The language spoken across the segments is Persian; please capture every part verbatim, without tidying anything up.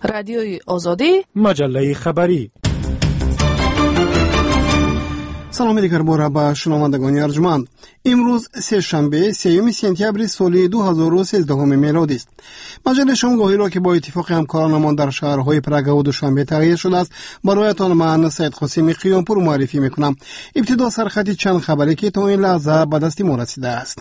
رادیوی آزادی، مجله خبری. سلام دیگر باره به شنوندگان ارجمند. امروز سه شنبه سوم سپتامبر سال دو هزار و سیزده میلادی است. مجله شامگاهی را که با اتفاق همکارانمان در شهرهای پراگ و دوشنبه تهیه شده است برایتان من سید قاسمی قیامپور معرفی میکنم. ابتدا سرخط چند خبری که تا این لحظه به دست ما رسیده است.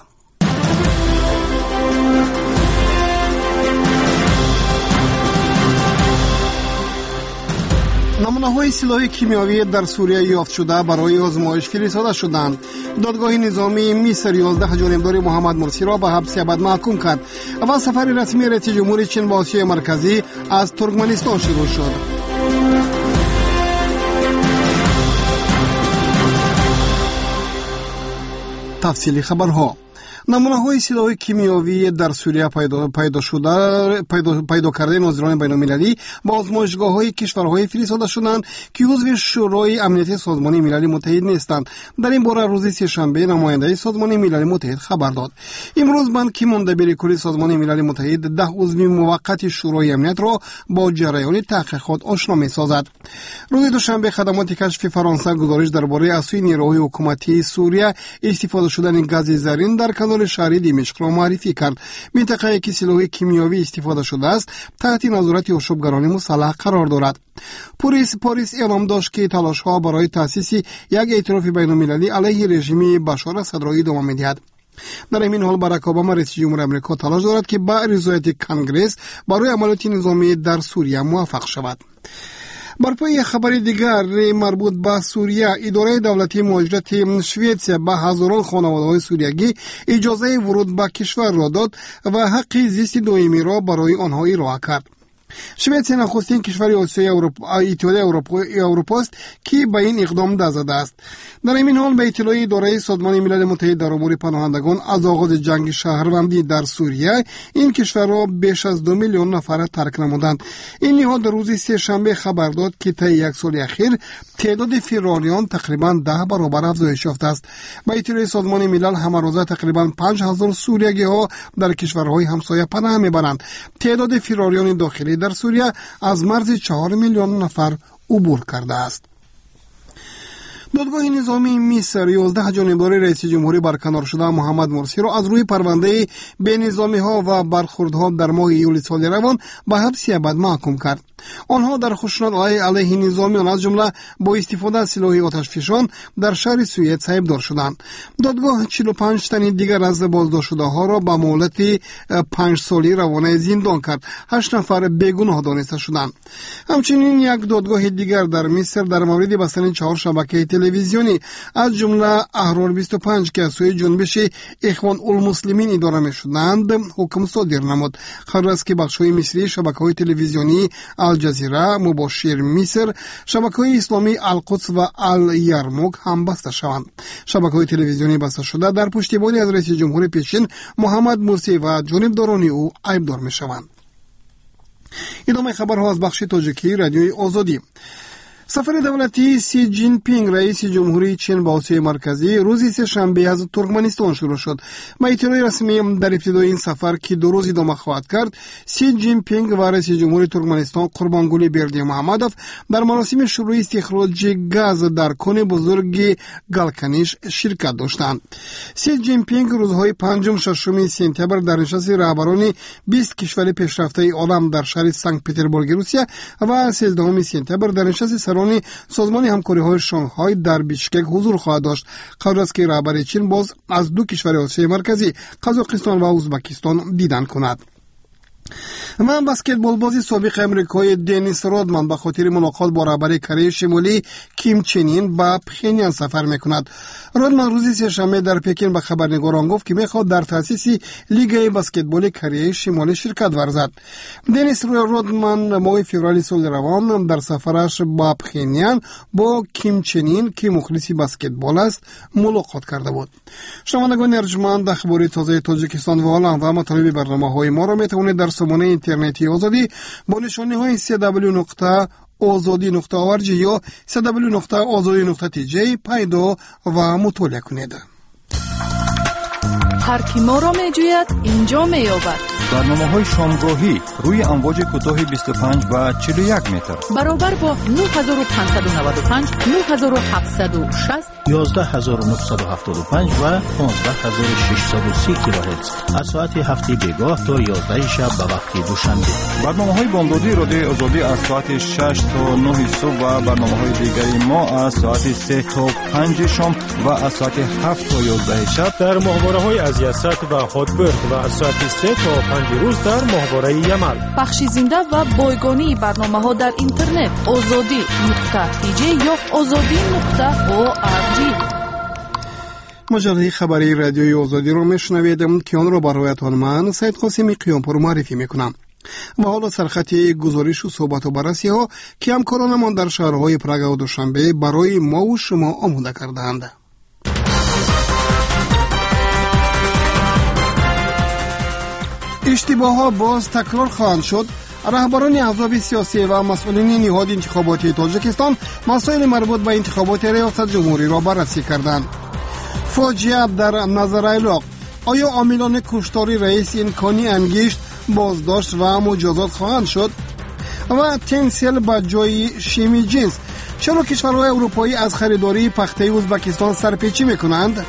نمونه‌های سلاح کیمیاوی در سوریه یافت شده برای آزمایش فرستاده شدند. دادگاه نظامی مصر یازده جانبدار محمد مرسی را به حبس ابد محکوم کرد و سفر رسمی رئیس جمهور چین به آسیای مرکزی از ترکمنستان شروع شد. تفصیلی خبرها. نمونه‌های سلاح کیمیاوی در سوریه پیدا پیدا شده پیدا, پیدا کرده ناظران بین‌المللی با آزمایشگاه‌های کشورهای فرستاده شدند که عضو شورای امنیت سازمان ملل متحد نیستند. در این باره روز سه‌شنبه نماینده سازمان ملل متحد خبر داد. امروز بان کی مون دبیر کل سازمان ملل متحد ده عضو موقت شورای امنیت را با جریان تحقیقات آشنا می‌سازد. روز دوشنبه خدمات کشف فرانسه گزارش درباره از سوی نیروهای حکومتی سوریه استفاده شدن گاز زرین در کانال شهری دمشق را معرفی کرد. منطقه‌ای که سلاح کیمیاوی استفاده شده است تحت نظارت ارشدگران مسلح قرار دارد. پلیس پاریس اعلام داشت که تلاش‌ها برای تأسیس یک اعتراف بین‌المللی علیه رژیم بشار اسد را ادامه می‌دهد. در این حال باراک اوباما رئیس جمهور آمریکا تلاش دارد که با رضایت کنگره برای عملیات نظامی در سوریه موفق شود. بر پای خبر دیگر مربوط به سوریه، اداره دولتی مهاجرت سوئیسرا به هزاران خانواده‌های سوریگی اجازه ورود به کشور را داد و حق زیست دائمی را برای آنها ارائه کرد. سوئیسرا نخستین کشور آسیای اروپا ایتالیا اروپا است که به این اقدام دست زده است. در این حال به اطلاع اداره سازمان ملل متحد در امور پناهندگان از آغاز جنگ شهروندی در سوریه این کشور را بیش از دو میلیون نفر ترک نمودند. این نهاد در روز سه شنبه خبر داد که طی یک سال اخیر تعداد فراریان تقریبا ده برابر افزایش یافته است. به اطلاع سازمان ملل همه روزه تقریبا پنج هزار سوریگی ها در کشورهای همسایه پناه میبرند. تعداد فراریان داخلی در سوریه از مرز چهار میلیون نفر عبور کرده است. دادگاه نظامی مصر یازده جانبدار رئیس جمهوری برکنار شده محمد مرسی را از روی پرونده بی نظامی ها و برخوردها در ماه ایول سال روان به حبس ابد محکوم کرد. آنها در خشونت علیه نظامیان از جمله با استفاده از سلاح آتشفشان در شهر سوئد سیبدار شدند. دادگاه چهل و پنج تن دیگر از بازداشت شده ها را به مهلت پنج سالی روانه زندان کرد. هشت نفر بیگناه دانسته شدند. همچنین یک دادگاه دیگر در مصر در مورد بستن چهار شبکه تلویزیونی از جمله احرار بیست و پنج که از سوی جنبش اخوان المسلمین اداره می‌شدند حکم صادر نمود. قرار است که بخش‌های مصری شبکه‌های تلویزیونی الجزیره، مباشر مصر، شبکه‌های اسلامی القدس و الیرموک هم بسته شوند. شبکه‌های تلویزیونی بسته شده در پشتیبانی از رئیس جمهور پیشین محمد مرسی و جانبداران او عیبدار می‌شوند. ادامه خبرها از بخش تاجیکی رادیوی آزادی. سفر دولتی سی جین پینگ رئیس جمهوری چین به آسیای مرکزی روز سه شنبه از ترکمنستان شروع شد. با اطلاع رسمی در ابتدای این سفر که دو روز ادامه خواهد کرد، سی جین پینگ و رئیس جمهوری ترکمنستان قربانگلی بردی محمدوف در مراسم شروع استخراج گاز در کان بزرگ گالکانیش شرکت داشتند. سی جین پینگ روزهای پنجم ششم سپتامبر در نشست رهبران بیست کشور پیشرفته عالم در شهر سنت پترزبورگ روسیه و سیزدهم سپتامبر در نشست سران سازمان همکاری های شانگهای در بیشکک حضور خواهد داشت. قرار است که رهبر چین باز از دو کشور آسیای مرکزی قزاقستان و ازبکستان دیدن کند. و بسکتبال بازی سابق امریکایی دنیس رودمن به خاطر ملاقات با رهبر کره شمالی کیم چن این به پخینیان سفر میکند. رودمن روز سه‌شنبه در پکین به خبرنگاران گفت که میخواد در تأسیس لیگ بسکتبال کره شمالی شرکت ورزد. دنیس رودمن ماه فوریه سال روان در سفرش به پخینیان با کیم چن این که مخلص بسکتبال است ملاقات کرده بود. شنوندگان ارجمند، اخبار تازه تاجیکستان و عالم و مطالب برنامه‌های ما را میتوانید در سامانه اینترنتی آزادی با نشانی های سی دبلیو نقطه آزادی نقطه org یا سی دبلیو نقطه آزادی نقطه تی جی پیدا و مطالعه کنید. هر کی ما را میجوید اینجا مییابد. برنامه‌های شامگاهی روی امواج کوتاه بیست و پنج و چهل و یک متر برابر با نه هزار و پانصد و نود و پنج، نه هزار و هفتصد و شصت، یازده هزار و نهصد و هفتاد و پنج و پانزده هزار و ششصد و سی کیلوهرتز از ساعت هفت بیگاه تا یازده شب به وقت دوشنبه. برنامه‌های بامدادی رادیو آزادی از ساعت شش تا نه صبح و برنامه‌های دیگری ما از ساعت سه تا پنج شام و از ساعت هفت تا یازده شب در ماهواره‌های از یاست و هاتبرد و از ساعت سه تا پنج روز در ماهواره یمل. بخش زنده و بایگانی برنامه‌ها در اینترنت آزادی نقطه تی جی یا آزادی نقطه او آر جی. مجله خبری رادیوی آزادی رو میشنوید که آن را برایتان من سید قاسمی قیامپور معرفی میکنم. و حالا سرخط گزارش و صحبت و بررسی ها که همکارانمان در شهرهای پراگ و دوشنبه برای ما و شما آماده کردند. اشتباه ها باز تکرار خواهند شد. رهبران احزاب سیاسی و مسئولین نهاد انتخاباتی تاجیکستان مسائل مربوط به انتخابات ریاست جمهوری را بررسی کردند. فاجعه در نظر عراق: آیا عاملان کشتاری رئیس امکانی انگشت بازداشت و مجازات خواهند شد؟ و تنسیل با جای شیمی جنس: چرا کشورهای اروپایی از خریداری پخته ازبکستان سرپیچی میکنند؟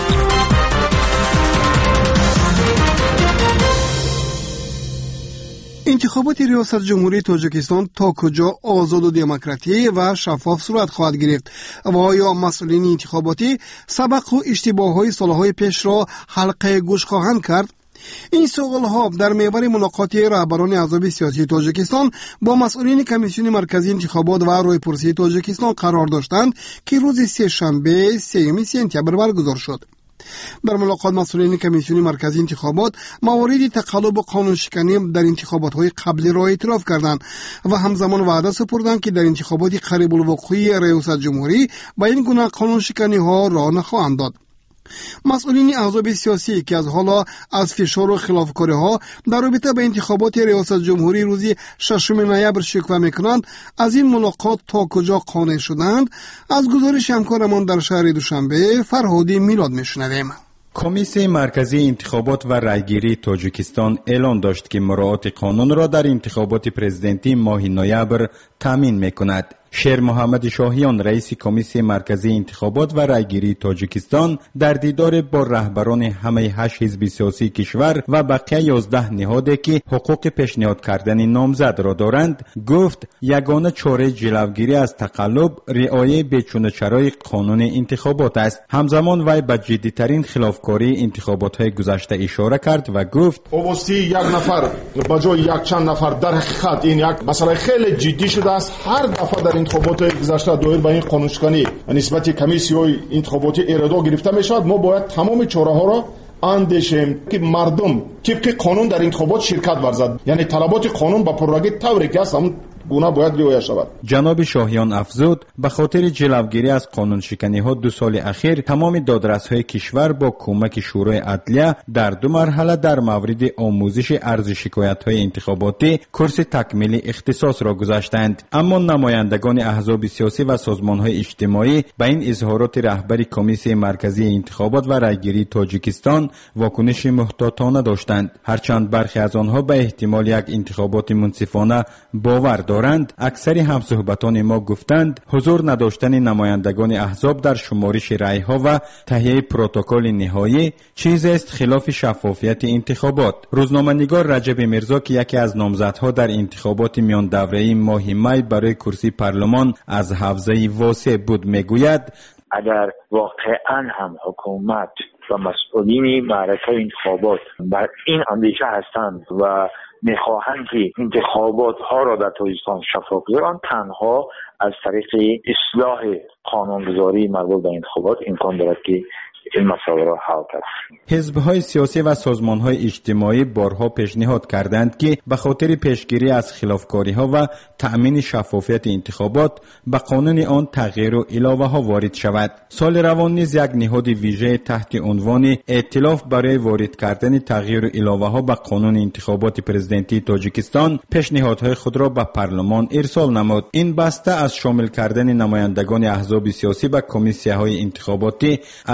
انتخابات ریاست جمهوری تاجیکستان تا کجا آزاد و دموکراتی و شفاف صورت خواهد گرفت و آیا مسئولین انتخاباتی سبق و اشتباه‌های سالهای پیش را حلقه گوش خواهند کرد؟ این سوال‌ها در محور ملاقات رهبران احزاب سیاسی تاجیکستان با مسئولین کمیسیون مرکزی انتخابات و راهپرسی تاجیکستان قرار داشتند که روز سه شنبه سوم سپتامبر برگزار شد. در ملاقات مسئولین کمیسیون مرکزی انتخابات موارد تقلب و قانون شکنی در انتخابات‌های قبلی را اعتراف کردند و همزمان وعده سپردند که در انتخابات قریب الوقوع ریاست جمهوری با این گونه قانون شکنی ها راه نخواهند داد. مسئولین احزاب سیاسی که از حالا از فشار و خلافکاری ها در رابطه با انتخابات ریاست جمهوری روز ششم نوامبر شکوه میکنند از این ملاقات تا کجا قانع شدند؟ از گزارش همکارمان در شهر دوشنبه فرهادی میلاد میشنویم. کمیسیون مرکزی انتخابات و رایگیری تاجیکستان اعلام داشت که مراعات قانون را در انتخابات پرزیدنتی ماه نوامبر تامین میکند. شیر محمد شاهیان رئیس کمیسیون مرکزی انتخابات و رایگیری تاجیکستان در دیدار با رهبران همه هشت حزب سیاسی کشور و بقیه یازده نهادی که حقوق پیشنهاد کردن نامزد را دارند گفت یگانه چاره جلوگیری از تقلب رعایت بیچونه‌چرای قانون انتخابات است. همزمان وی به جدی‌ترین خلافکاری انتخابات‌های گذشته اشاره کرد و گفت اوبستی یک نفر به جای یک چند نفر در حقیقت این یک مسئله خیلی جدی شده است. هر دفعه در انتخابات گذشته دایر به این قانونشکنی نسبت کمیسیون انتخاباتی اراده گرفته می شود. ما باید تمام چاره ها را اندیشیم که مردم طبق قانون در انتخابات شرکت ورزد، یعنی طلبات قانون با پررنگ طوری که است همون گونه باید رعایت شود. جناب شاهیان افزود به خاطر جلوگیری از قانون شکنی ها دو سال اخیر تمام دادرس های کشور با کمک شورای عدلیه در دو مرحله در مورد آموزش عرض شکایت های انتخاباتی کورس تکمیلی اختصاص را گذاشتند. اما نمایندگان احزاب سیاسی و سازمان های اجتماعی به این اظهارات رهبر کمیسیون مرکزی انتخابات و رایگیری تاجیکستان واکنش محتاطانه داشتند. هرچند برخی از آنها به احتمال یک انتخابات منصفانه باور دارند، اکثر همصحبتان ما گفتند حضور نداشتن نمایندگان احزاب در شمارش رای ها و تهیه پروتکل نهایی چیزی است خلاف شفافیت انتخابات. روزنامه‌نگار رجب میرزا که یکی از نامزدها در انتخابات میان دوره‌ای ماه می برای کرسی پارلمان از حوزه واسع بود میگوید اگر واقعا هم حکومت و مسئولین معرکه انتخابات بر این اندیشه هستند و میخواهند که انتخابات ها را در تاجیکستان شفاف کنند، تنها از طریق اصلاح قانونگذاری مربوط به انتخابات امکان دارد که این مسئله را حل کرد. حزب‌های سیاسی و سازمان‌های اجتماعی بارها پیشنهاد کردند که به خاطر پیشگیری از خلافکاری‌ها و تأمین شفافیت انتخابات به قانون آن تغییر و علاوه‌ها وارد شود. سال روان نیز یک نهاد ویژه تحت عنوان ائتلاف برای وارد کردن تغییر و علاوه‌ها به قانون انتخابات پرزیدنتی تاجیکستان پیشنهادهای خود را به پارلمان ارسال نمود. این بسته از شامل کردن نمایندگان احزاب سیاسی به کمیسیه‌های انتخاباتی از پنج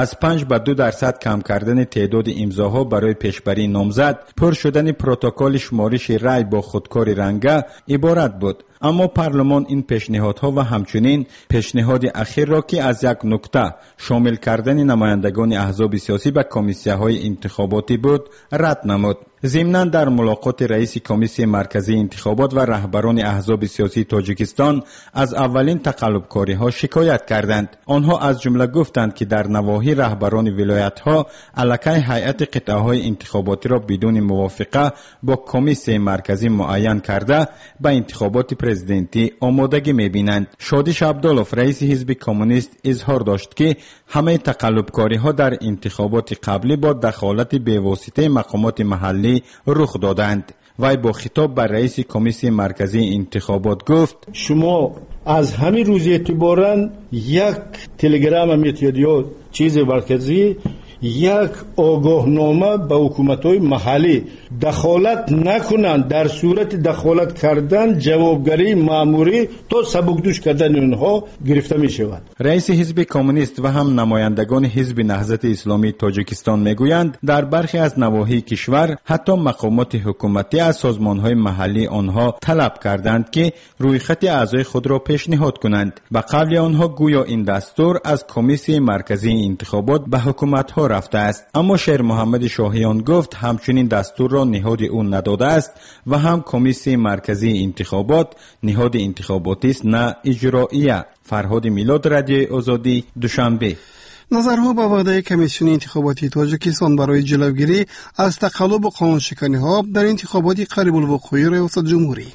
پنج به دو درصد کم کردن تعداد امضاها برای پیشبری نامزد، پر شدن پروتکل شمارش رای با خودکار رنگه عبارت بود. اما پارلمان این پیشنهادها و همچنین پیشنهاد اخیر را که از یک نکته شامل کردن نمایندگان احزاب سیاسی به کمیسیه‌های انتخاباتی بود رد نمود. ضمناً در ملاقات رئیس کمیسیون مرکزی انتخابات و رهبران احزاب سیاسی تاجیکستان از اولین تقلبکاری‌ها شکایت کردند. آنها از جمله گفتند که در نواحی رهبران ولایت‌ها الکی هیئت قطعه‌های انتخاباتی را بدون موافقه با کمیسیون مرکزی معین کرده به انتخابات پرزیدنتی آمادگی می‌بینند. شادیش عبدالله رئیس حزب کمونیست اظهار داشت که همه تقلبکاری‌ها در انتخابات قبلی با دخالت بی‌واسطه مقامات محلی رخ دادند. وی با خطاب بر رئیس کمیسیون مرکزی انتخابات گفت: شما از همین روز اعتباراً یک تلگرام میتید یا چیز مرکزی یک آگاهنامه به حکومت‌های محلی دخالت نکنند، در صورت دخالت کردن جوابگری مأموری تا سبکدوش کردن اونها گرفته می شود. رئیس حزب کمونیست و هم نمایندگان حزب نهضت اسلامی تاجیکستان میگویند در برخی از نواحی کشور حتی مقامات حکومتی از سازمان‌های محلی آنها طلب کردند که رویخط اعضای خود را پیشنهاد کنند. به قول آنها گویا این دستور از کمیسیون مرکزی انتخابات به حکومت‌ها رفته است. اما شیر محمد شاهیان گفت همچنین دستور را نهاد او نداده است و هم کمیسیون مرکزی انتخابات نهاد انتخاباتی است نه اجراییه. فرهاد میلاد، رادیو آزادی، دوشنبه. نظرها به وعده کمیسیون انتخاباتی تاجیکستان برای جلوگیری از تقلب و قانونشکنی‌ها در انتخابات قریب الوقوع ریاست جمهوری.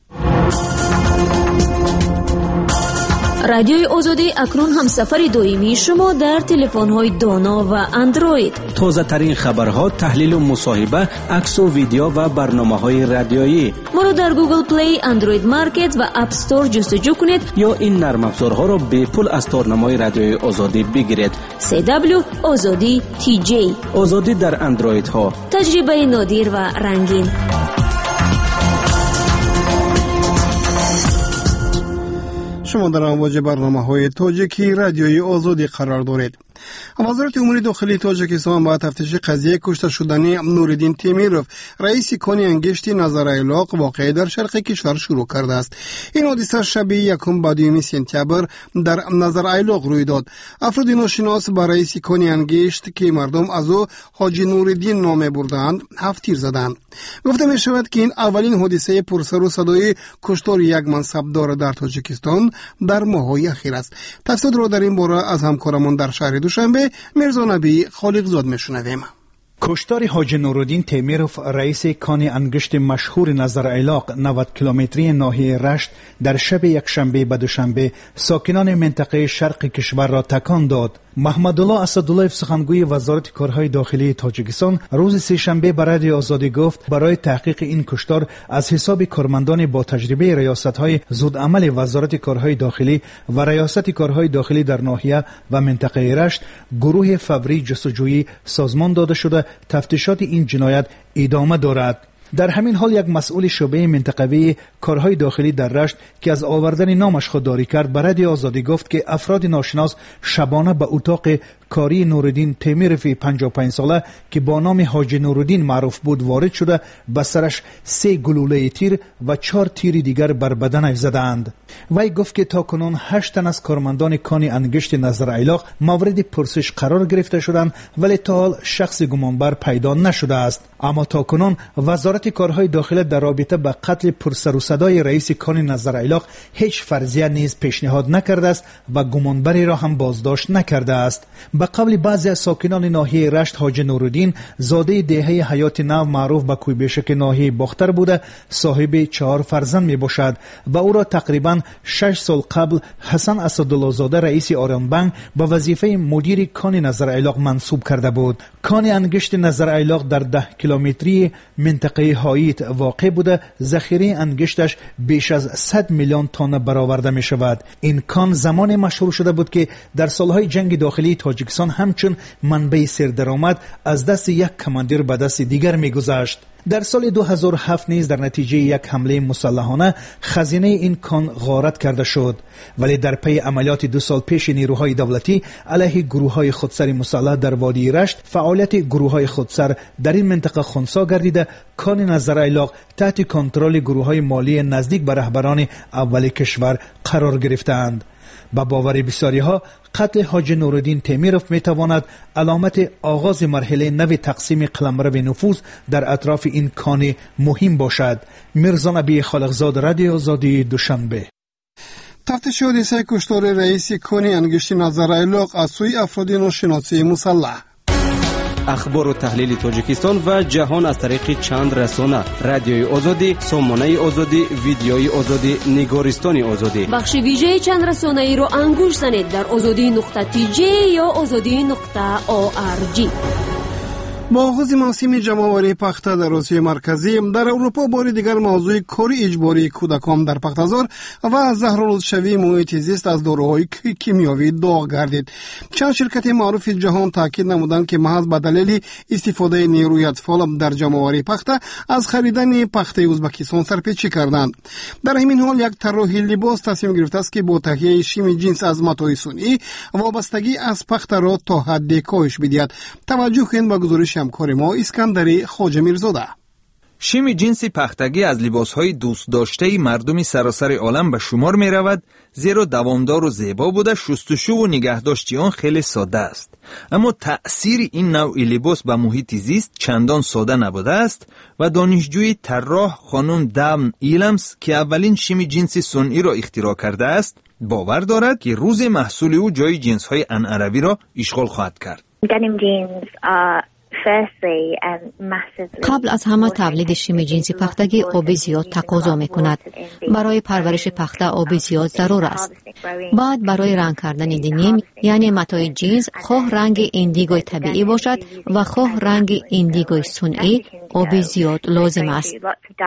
رادیوی آزادی اکنون هم سفر دائمی شما در تلفن‌های دانا و اندروید. تازه ترین خبرها، تحلیل و مصاحبه، عکس و ویدیو و برنامه‌های رادیویی. ما را در گوگل پلی، اندروید مارکت و اپ استور جستجو کنید یا این نرم افزارها را به پول از تارنمای رادیوی آزادی بگیرید. سی دبلیو آزادی تی جی. آزادی در اندروید ها. تجربه نادر و رنگین. شما در امواج برنامه‌های تاجیکی رادیوی آزادی قرار دارید. وزارت امور داخلی تاجیکستان با تفتیش قضیه کشته شدن نوردین تیمیروف رئیس کانی انگشتی نظر ایلاق واقع در شرق کشور شروع کرده است. این حادثه شب یکم بعد سپتامبر در نظر ایلاق روی داد. افراد ناشناس با رئیس کانی انگشت که مردم از او حاجی نوردین نام بردند هفت تیر زدند. گفته می شود که این اولین حادثه پرسر و صدای کشتار یک منصبدار در تاجیکستان در ماه‌های اخیر است. تفصیل را در این باره از همکارمان در شهر دوشنبه میرزا نبی خالقزاد میشنویم. کشتار حاجی نورالدین تیمیروف رئیس کان انگشت مشهور نظر ایلاق نود کیلومتری ناحیه رشت در شب یکشنبه به دوشنبه ساکنان منطقه شرق کشور را تکان داد. محمد الله اسدالله سخنگوی وزارت کارهای داخلی تاجیکستان روز سه‌شنبه به رادیو آزادی گفت برای تحقیق این کشتار از حساب کارمندان با تجربه ریاست‌های زودعمل وزارت کارهای داخلی و ریاست کارهای داخلی در ناحیه و منطقه رشت گروه فوری جستجویی سازمان داده شده تفتیشات این جنایت ادامه دارد. در همین حال یک مسئول شعبه منطقوی کارهای داخلی در رشت که از آوردن نامش خودداری کرد به رادیو آزادی گفت که افراد ناشناس شبانه به اتاق کاری نوردین تیمیروف پنجاه و پنج ساله که با نام حاجی نوردین معروف بود وارد شده به سرش سه گلوله تیر و چهار تیر دیگر بر بدنش زدند. وی گفت که تاکنون هشت تن از کارمندان کان انگشت نظر ایلاق مورد پرسش قرار گرفته شدند ولی تا حال شخص گمانبر پیدا نشده است. اما تاکنون وزارت کارهای داخلی در رابطه با قتل پرسر و صدای رئیس کان نظر ایلاق هیچ فرضیه نیز پیشنهاد نکرده است و گمانبری را هم بازداشت نکرده است. به قول بعضی از ساکنان ناحیه رشت حاجی نورالدین زاده دهه حیات نو معروف به کویبشک ناحیه باختر بوده صاحب چهار فرزند می باشد و او را تقریبا شش سال قبل حسن اسدالله زاده رئیس آریان بانک به وظیفه مدیر کان نظر ایلاق منصوب کرده بود. کان انگشت نظر ایلاق در ده کیلومتری منطقه هاییت واقع بوده ذخیره انگشتش بیش از صد میلیون تن برآورده می شود. این کان زمان مشهور شده بود که در سالهای جنگ داخلی تاجیکستان همچون منبع سردرآمد از دست یک کماندیر به دست دیگر می گذشت. در سال دو هزار و هفت نیز در نتیجه یک حمله مسلحانه خزینه این کان غارت کرده شد، ولی در پی عملیات دو سال پیش نیروهای دولتی علیه گروه‌های خودسر مسلح در وادی رشت، فعالیت گروه‌های خودسر در این منطقه خنثی گردیده کان نظرایلاق تحت کنترل گروه‌های مالی نزدیک به رهبران اول کشور قرار گرفتند. با باور بسیاری‌ها قتل حاجی نورالدین تیمیروف میتواند علامت آغاز مرحله نو تقسیم قلمرو نفوذ در اطراف این کان مهم باشد. میرزا نبی خالقزاد، رادیو آزادی، دوشنبه. تفتیش حادثه کشتار رئیس کان انگشت نظرایلاق از سوی افراد ناشناس مسلح. اخبار و تحلیل تاجیکستان و جهان از طریق چند رسانه: رادیوی آزادی، سامانه آزادی، ویدیوی آزادی، نگارستان آزادی. بخش ویژه چند رسانه ای رو انگوش زنید در آزادی نقطه تی جی یا آزادی نقطه او آر جی. با آغاز موسم جمع‌آوری پخته در آسیای مرکزی، در اروپا بار دیگر موضوع کار اجباری کودکان در پخته‌زار و زهرآلودشوی محیط زیست از داروهای کیمیاوی داغ گردید. چند شرکت معروف جهان تاکید نمودند که محض به دلیل استفاده نیروی اطفال در جمع‌آوری پخته از خریدن پخته ازبکستان سرپیچی کردند. در همین حال یک طراح لباس تصمیم گرفته است که با تهیه شیم جنس از ماتای صنعی وابستگی از پخته را تا حد کاهش بدهد. توجه کنید به گزارش همکار ما اسکندری خواجه میرزاده. شیم جنسی پختگی از لباسهای دوست داشته مردم سراسر عالم به شمار می رود، زیرا دوامدار و زیبا بوده، شستشو و نگهداشت آن خیلی ساده است. اما تأثیر این نوع لباس به محیط زیست چندان ساده نبوده است و دانشجوی طراح خانم دام ایلمز که اولین شیم جنسی صنعی را اختراع کرده است، باور دارد که روز محصول او جای جنس‌های انعربی را اشغال خواهد کرد. قبل از همه تولید شیم جنسی پختگی آب زیاد تقاضا می کند. برای پرورش پخته آب زیاد ضرور است. بعد برای رنگ کردن دنیم یعنی متای جنس خواه رنگ ایندیگوی طبیعی باشد و خواه رنگ ایندیگوی صنعی، آب زیاد لازم است.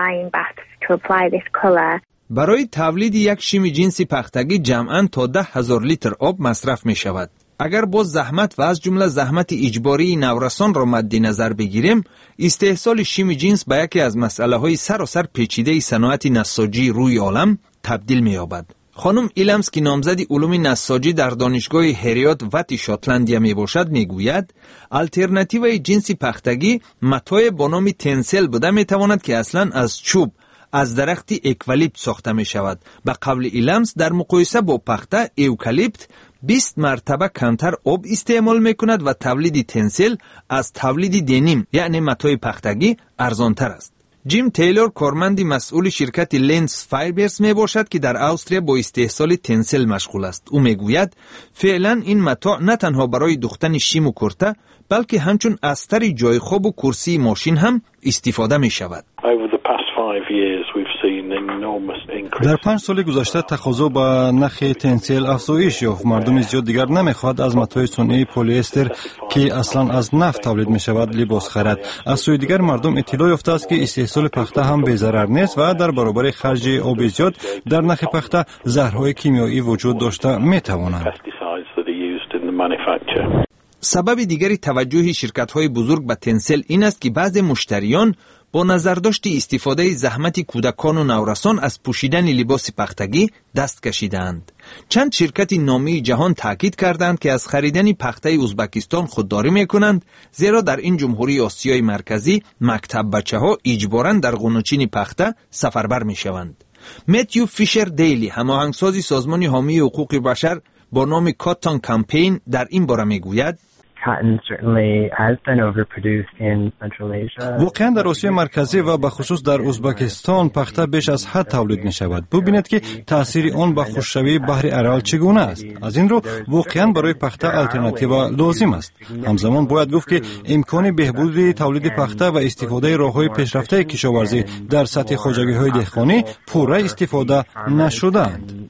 برای تولید یک شیم جنسی پختگی جمعاً تا ده هزار لیتر آب مصرف می شود. اگر باز زحمت و از جمله زحمت اجباری نورسان را مد نظر بگیریم، استحصال شیم جنس به یکی از مسئله های سراسر پیچیده صنعت نساجی روی عالم تبدیل می یابد. خانم ایلمز که نامزد علوم نساجی در دانشگاه هریات وتی شاتلندیا می باشد می گوید الترناتیوی جنسی پختگی متای با نام تنسل بوده می تواند که اصلا از چوب از درخت اکولیپت ساخته می شود. به قول ایلمز در مقایسه با پخته ایوکالیپت بیست مرتبه کمتر آب استعمال می کند و تولید تنسل از تولید دنیم یعنی متای پختگی ارزانتر است. جیم تیلور کارمند مسئول شرکت لنز فایبرز می باشد که در استرالیا با استحصال تنسل مشغول است. او می گوید فعلا این متاع نه تنها برای دوختن شیم و کرته بلکه همچون استر جای خواب و کرسی ماشین هم استفاده می شود. در پنج سال گذشته تقاضا به نرخ تنسل افزایش یافت. مردم زیاد دیگر نمیخواد از متای صنعی پلی استر که اصلا از نفت تولید می شود لباس خرد. از سوی دیگر مردم اطلاع یافته است که استحصال پخته هم بی ضرر نیست و در برابر خرج آب زیاد در نرخ پخته زهرهای کیمیایی وجود داشته می توانند. سبب دیگری توجه شرکت‌های بزرگ به تنسل این است که بعضی مشتریان با نظرداشت استفاده زحمت کودکان و نورسان از پوشیدن لباس پختگی دست کشیدند. چند شرکت نامی جهان تاکید کردند که از خریدن پخته ازبکستان خودداری می‌کنند، زیرا در این جمهوری آسیای مرکزی مکتب بچه‌ها اجباراً در قونچین پخته سفربر می‌شوند. متیو فیشر دیلی، هماهنگساز سازمان حامی حقوق بشر با نام کاتان کمپین، در این باره می‌گوید واقعا در آسیا مرکزی و به خصوص در ازبکستان پخته بیش از حد تولید می شود. ببینید که تاثیر آن به خشکشوی بحر ارال چگونه است. از این رو واقعا برای پخته الटरनेटिव لازم است. همزمان باید گفت که امکان بهبود تولید پخته و استفاده راههای پیشرفته کشاورزی در سطح خواجگی‌های دهقانی پوره استفاده نشده‌اند.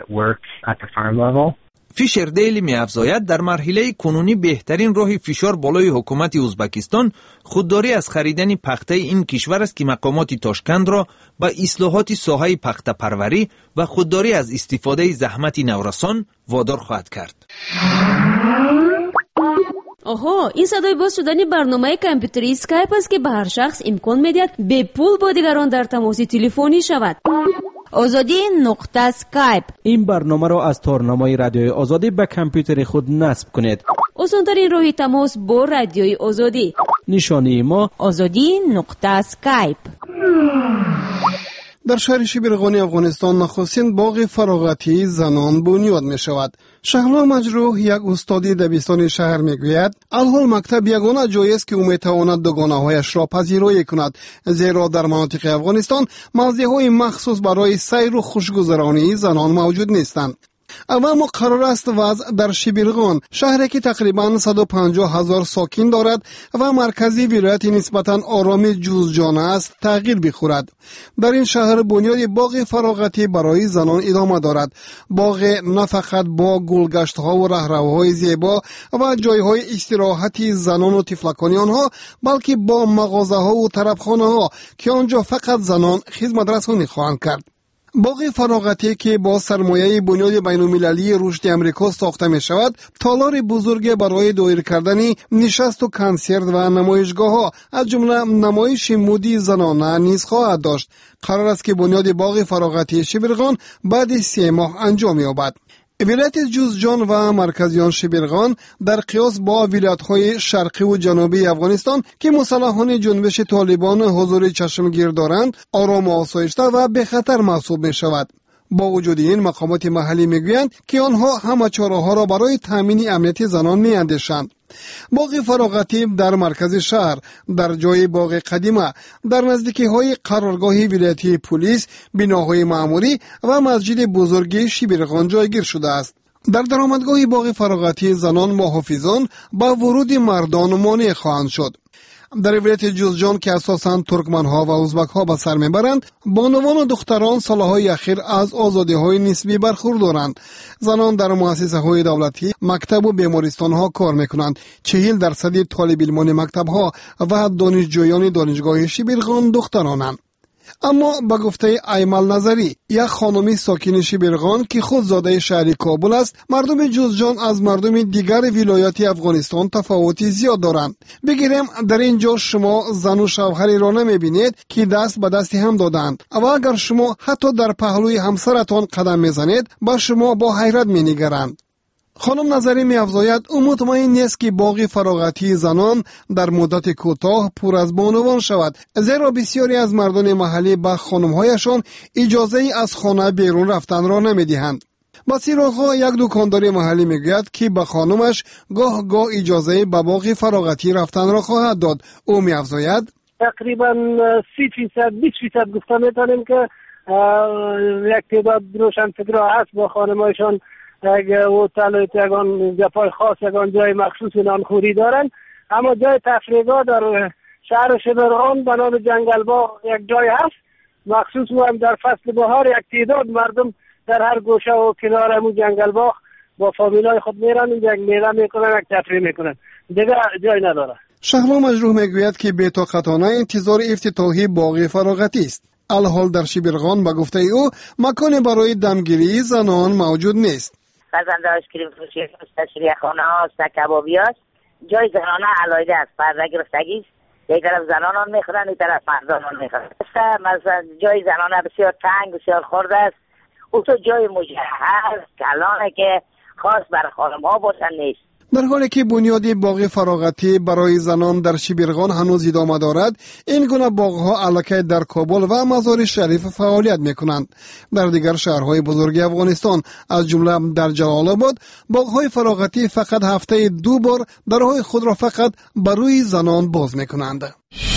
فیشر دیلی می افزاید در مرحله کنونی بهترین راه فشار بالای حکومت ازبکستان خودداری از خریدن پخته این کشور است که مقامات تاشکند را به اصلاحات ساحه پخته پروری و خودداری از استفاده زحمت نورسان وادار خواهد کرد. آها، این صدای باز شدن برنامه کامپیوتری اسکایپ است که به هر شخص امکان میدهد به پول با دیگران در تماس تلفنی شود. آزادی نقطه اسکایپ. این برنامه را از تارنمای رادیوی آزادی به کامپیوتر خود نصب کنید. آسان‌ترین راه تماس با رادیوی آزادی. نشانی ما آزادی نقطه اسکایپ. در شهر شبرغانی افغانستان نخستین باغ فراغتی زنان بنیاد می شود. شهلا مجروح یک استادی دبستان شهر می گوید الحال مکتب یگانه جایی است که او می تواند دوگانه هایش را پذیرایی کند، زیرا در مناطق افغانستان موضع های مخصوص برای سیر و خوشگذرانی زنان موجود نیستند. اما قرار است وضع در شبرغان، شهری که تقریباً صد و پنجاه هزار ساکن دارد و مرکزی ولایت نسبتاً آرام جوزجانه است، تغییر بخورد. در این شهر بنیاد باغ فراغتی برای زنان ادامه دارد. باغ نه فقط با گلگشت‌ها و رهروهای زیبا و جایهای استراحتی زنان و طفلکان آنها، بلکه با مغازه‌ها و طربخانه‌ها که آنجا فقط زنان خدمت رسانی خواهند کرد. باغ فراغتی که با سرمایه بنیاد بین‌المللی رشد امریکا ساخته می شود، تالار بزرگ برای دایر کردن نشست و کنسرت و نمایشگاه‌ها از جمله نمایش مدی زنانه نیز خواهد داشت. قرار است که بنیاد باغ فراغتی شبرغان بعد سه ماه انجام یابد. ولایت جوزجان و مرکزیان شبرغان در قیاس با ولایت‌های شرقی و جنوبی افغانستان که مسلحان جنبش طالبان حضور چشمگیر دارند، آرام و آسایشته و به خطر محسوب می شود. با وجود این مقامات محلی میگویند که آنها همه چاره‌ها را برای تامین امنیت زنان می‌اندیشند. باغ فراغتی در مرکز شهر، در جای باغ قدیمه، در نزدیکی‌های قرارگاه ولایتی پلیس، بناهای معموری و مسجد بزرگ شبرغان جایگیر شده است. در درآمدگاه باغ فراغتی زنان محافظان با ورود مردان مانع خواهند شد. در ولایت جوزجان که اساساً ترکمن‌ها و ازبک‌ها به سر میبرند، بانوان و دختران سالهای اخیر از آزادی‌های نسبی برخوردارند. زنان در مؤسسه‌های دولتی، مکتب و بیمارستان‌ها کار می‌کنند. چهل درصد طالب علمان مکتب‌ها و دانشجویان دانشگاه شبرغان دخترانند. اما با گفته ایمل نظری، یک خانمی ساکن شبرغان که خود زاده شهر کابل است، مردم جوزجان از مردم دیگر ولایات افغانستان تفاوتی زیاد دارند. بگیریم در اینجا شما زن و شوهری را نمیبینید که دست به دستی هم دادند و اگر شما حتی در پهلوی همسرتان قدم میزنید با شما با حیرت مینگرند. خانم نظری می افزاید او مطمئن نیست که باغ فراغتی زنان در مدت کوتاه پر از بانوان شود، زیرا بسیاری از مردان محلی به خانم‌هایشان اجازه ای از خانه بیرون رفتن را نمی‌دهند. بسیر آقا یک دکاندار محلی میگوید که به خانمش گاه گاه اجازه به باغ فراغتی رفتن را خواهد داد. او می افزاید تقریبا سی فیصد بیست فیصد گفته میتونیم که یک تعداد روشنفکرها هست با خانم‌هایشان یک هتل و یگان جای خاص، یگان جای مخصوص نانخوری دارن. اما جای تفریحگاه در شهر شبرغان به نام جنگل باغ یک جای هست مخصوص، و هم در فصل بهار یک تعداد مردم در هر گوشه و کنار همون جنگل باغ با فامیلای خود میرن، یک میله میکنن، یک تفریح میکنن، دیگه جای نداره. شهلا مجروح میگوید که بی‌طاقتانه انتظار افتتاحی باغ فراغتی است. الحال در شبرغان به گفته او مکان برای دمگیری زنان موجود نیست. غزنده آیسکریم فروشی است، تشریح خانه هاست، کبابی هاست، جای زنانه علایده است، پرده گرفتگی است. یک طرف زنان آن میخورن، یک طرف مردان میخورن. مثلا جای زنانه بسیار تنگ، بسیار خرد است. او تو جای مجهز کلانه که خاص بر خانم ها باشن نیست. در حالی که بنیاد باغ فراغتی برای زنان در شبرغان هنوز ادامه دارد، این گونه باغ‌ها الکی در کابل و مزار شریف فعالیت می‌کنند. در دیگر شهرهای بزرگ افغانستان از جمله در جلال آباد، باغ‌های فراغتی فقط هفته دو بار درهای خود را فقط برای زنان باز می‌کنند.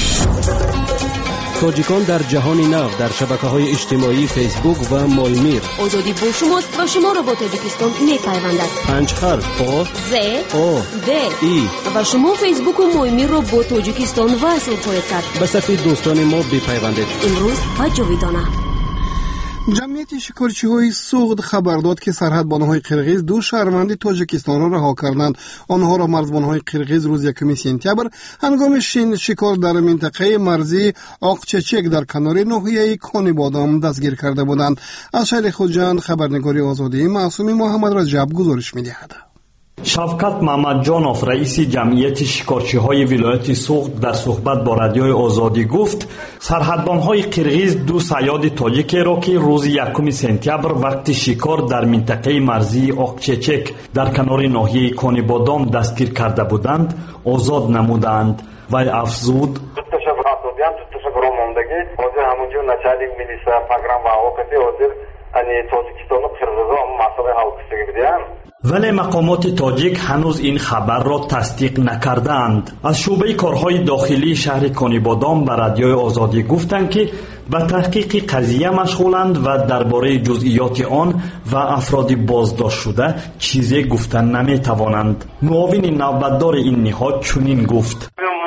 تاجیکان در جهان نو در شبکه‌های اجتماعی فیسبوک و مایمیر. آزادی با شماست و شما را با تاجیکستان می‌پیوندد. پنج حرف آ ز او د ای و شما فیسبوک و مایمیر را با تاجیکستان وصل خواهید کرد. به صفحه دوستان ما بپیوندید. امروز و جاویدانه. جمعیت شکارچی‌های سوغد خبر داد که سرحدبان‌های قرغیز دو شهروند تاجیکستان را رها کردند. آنها را مرزبان‌های قرغیز روز یکم سپتامبر هنگام شین شکار در منطقه مرزی آقچچک در کنار ناحیه کانی بادام دستگیر کرده بودند. از شهر خوجند خبرنگاری آزادی معصومی محمد رجب گزارش می‌دهد. шавкат маҳмадҷонов раиси ҷамъияти шикорчиҳои вилояти суғд дар суҳбат бо радиои озодӣ гуфт сарҳадбонҳои қирғиз ду саёди тоҷикеро ки рӯзи якуми сентябр вақти шикор дар минтақаи марзии оқчечек дар канори ноҳияи конибодом дастгир карда буданд озод намуданд. вай афзуд вале мақомоти тоҷик ҳанӯз ин хабарро тасдиқ накардаанд. аз шӯъбаи корҳои дохилии шаҳри конибодом ба радиои озодӣ гуфтанд ки ба таҳқиқи қазия машғуланд ва дар бораи ҷузъиёти он ва афроди боздоштшуда чизе гуфта наметавонанд. муовини навбатдори ин ниҳод чунин гуфт: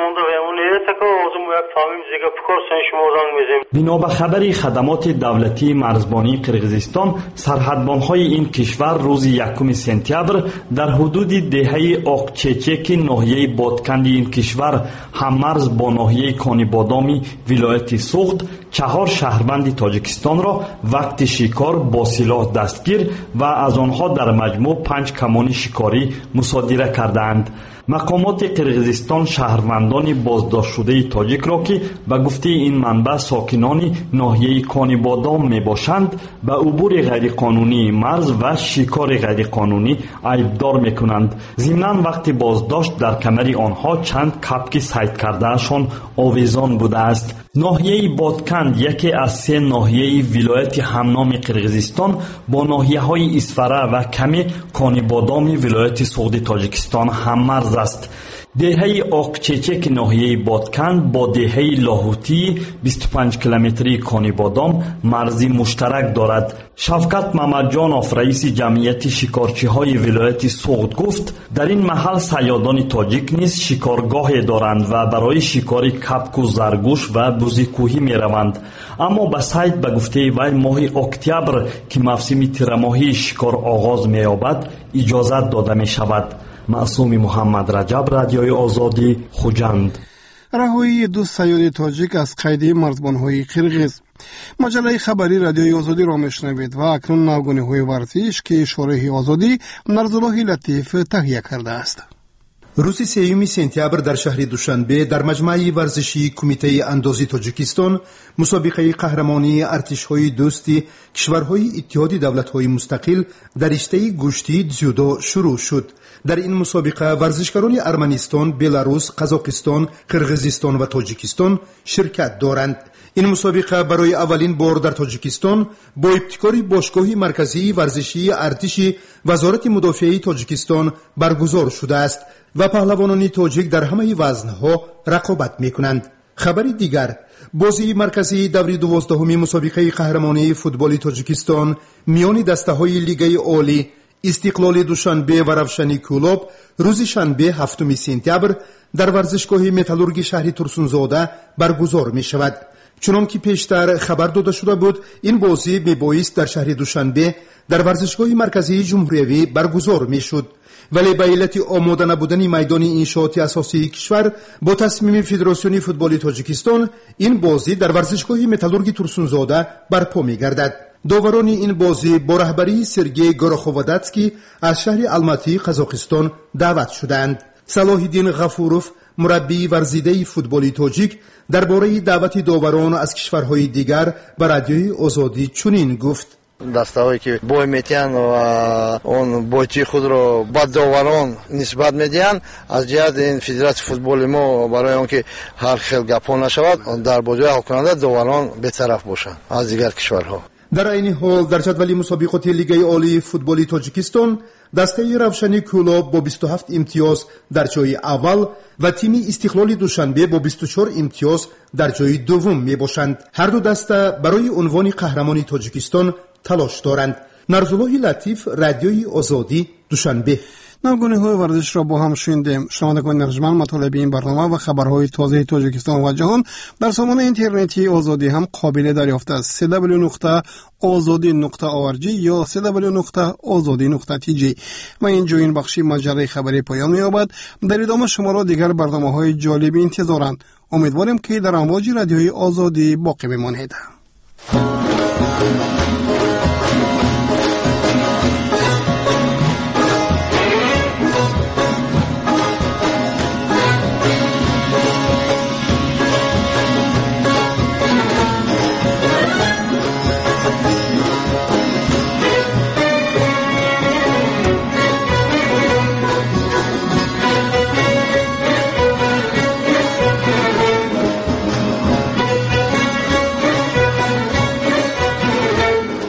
бино ба хабари хадамоти давлатии марзбонии қирғизистон сарҳадбонҳои ин кишвар рӯзи якуми сентябр дар ҳудуди деҳаи оқчечеки ноҳияи бодканди ин кишвар ҳаммарз бо ноҳияи конибодоми вилояти суғд чаҳор шаҳрванди тоҷикистонро вақти шикор бо силоҳ дастгир ва аз онҳо дар маҷмӯъ панҷ камони шикорӣ мусодира кардаанд. мақомоти қирғизистон шаҳрвандони боздоштшудаи тоҷикро ки ба гуфтаи ин манбаъ сокинони ноҳияи конибодом мебошанд ба убури ғайриқонунии марз ва шикори ғайриқонунӣ айбдор мекунанд. зимнан вақти боздошт дар камари онҳо чанд капки сайдкардаашон овезон будааст. ноҳияи бодканд яке аз се ноҳияи вилояти ҳамноми қирғизистон бо ноҳияҳои исфара ва ками конибодоми вилояти суғди тоҷикистон ҳаммарз аст. деҳаи оқчечеки ноҳияи бодканд бо деҳаи лоҳутии бисту панҷ километрии конибодом марзи муштарак дорад. шавкат маҳмадҷонов раиси ҷамъияти шикорчиҳои вилояти суғд гуфт дар ин маҳал саёдони тоҷик низ шикоргоҳе доранд ва барои шикори капку заргӯш ва бузикӯҳӣ мераванд. аммо ба сайд ба гуфтаи вай моҳи октябр ки мавсими тирамоҳии шикор оғоз меёбад иҷозат дода мешавад. маъсуми муҳаммад раҷаб, радиои озодӣ, хуҷанд. раҳоии ду саёди тоҷик аз қайди марзбонҳои қирғиз. маҷаллаи хабари радиои озодиро мешунавед ва акнун навгониҳои варзиш ки шораҳи озодӣ Нарзуллоҳи Латиф таҳия кардааст. рӯзи сеюми сентябр дар шаҳри Душанбе дар маҷмаи варзишии Кумитаи андози Тоҷикистон мусобиқаи қаҳрамонии артишҳои дӯсти кишварҳои иттиҳоди давлатҳои мустақил дар риштаи гӯшти дзюдо шурӯъ шуд. дар ин мусобиқа варзишгарони Арманистон, Беларус, Қазоқистон, Қирғизистон ва Тоҷикистон ширкат доранд. ин мусобиқа барои аввалин бор дар Тоҷикистон бо ибтикори бошгоҳи марказии варзишии артиши вазорати мудофиаи Тоҷикистон баргузор шудааст ва паҳлавонони тоҷик дар ҳамаи вазнҳо рақобат мекунанд. хабари дигар, бозии марказии даври дувоздаҳуми мусобиқаи қаҳрамонии футболи Тоҷикистон миёни дастаҳои лигаи олӣ истиқлоли Душанбе ва Равшани Кӯлоб рӯзи шанбе ҳафтуми сентябр дар варзишгоҳи металлурги шаҳри Турсунзода баргузор мешавад. чунон ки пештар хабар дода шуда буд, ин бозӣ мебоист дар шаҳри Душанбе дар варзишгоҳи марказии ҷумҳуриявӣ баргузор мешуд, вале ба иллати омода набудани майдони иншооти асосии кишвар бо тасмими Федератсиони футболи Тоҷикистон ин бозӣ дар варзишгоҳи металлурги Турсунзода барпо мегардад. доварони ин бозӣ бо раҳбарии Сергей Гороховодатский аз шаҳри Алматии Қазоқистон даъват шуданд. Салоҳиддин Ғафуров, мураббии варзидаи футболи тоҷик, дар бораи даъвати доварон аз кишварҳои дигар ба радиои озодӣ чунин гуфт: дастаҳое ки бой метиҳанд ва он бойчии худро ба доварон нисбат медиҳанд, аз ҷиҳати ин федератсияи футболи мо барои он ки ҳар хел гапҳо нашавад, дар боҷои ҳалкунанда доварон бетараф бошанд аз дигар кишварҳо. дар айни ҳол дар ҷадвали мусобиқоти лигаи олии футболи Тоҷикистон дастаи Равшани Кӯлоб бо бисту ҳафт имтиёз дар ҷои аввал ва тими Истиқлоли Душанбе бо бисту чор имтиёз дар ҷои дуввум мебошанд. ҳар ду даста барои унвони қаҳрамони Тоҷикистон талош доранд. Нарзуллоҳи Латиф, радиои озодӣ, Душанбе. навгониҳои варзишро бо ҳам шунидем. шунавандагони нарҷманд, матолиби ин барнома ва хабарҳои тозаи Тоҷикистон ва ҷаҳон дар сомонаи интернети озодӣ ҳам қобили дарёфт аст. си дабл ю нуқта озодӣ нуқта орг ё си дабл ю нуқта озодӣ нуқта ти ҷи. ва ин ҷо ин бахши маҷаллаи хабарӣ поён меёбад. дар идома шуморо дигар барномаҳои ҷолиб интизоранд. умедворем ки дар амвоҷи радиои озодӣ боқӣ бимонед.